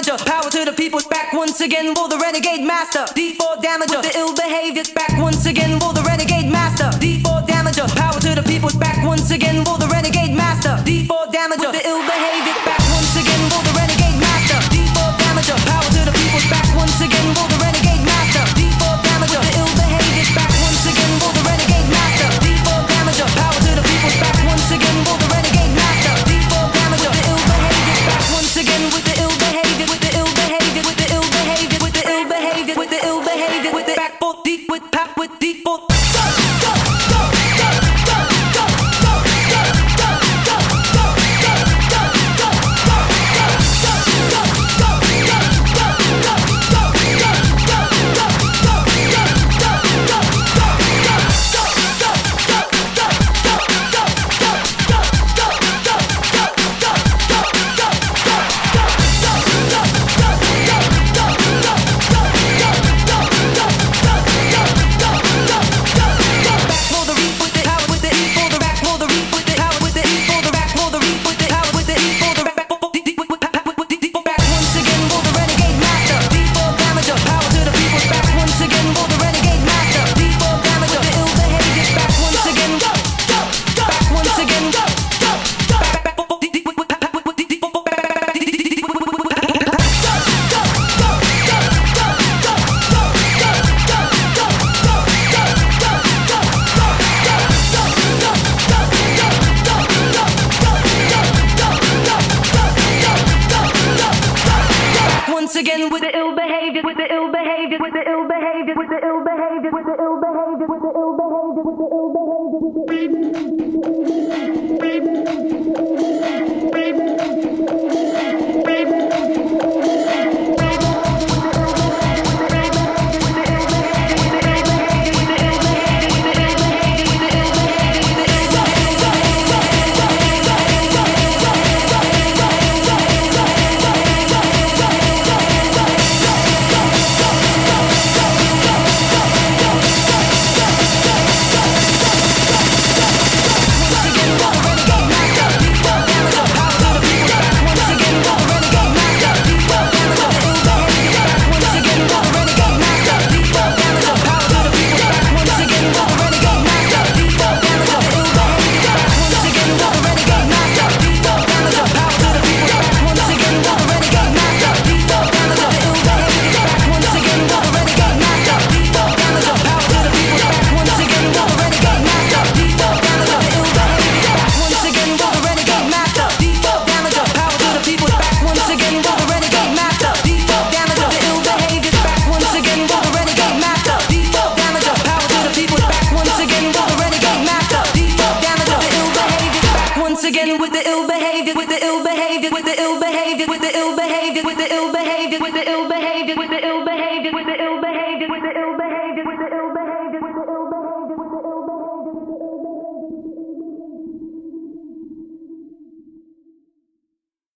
damager. Power to the people, back once again for the renegade master. D4 damager, with the ill behavior, back once again for the renegade master. D4 damager, power to the people, back once again for the renegade master. D4 damager, with the ill behavior, back once again for the renegade master. D4 damager, power to the people, back once again for the renegade master. D4 damager, with the ill behavior, back once again for the renegade master. D4 damager, power to the people, back once again for the renegade master. D4 damager, with the ill behavior, back once again with the ill behavior, with the ill behavior, with the ill behavior, with the ill behavior, with the ill behavior, with the back for deep with pop with D4. Again with the ill behavior, with the ill behavior, with the ill behavior, with the ill behavior, with the ill behavior, with the ill behavior, with the ill behavior, with the again with the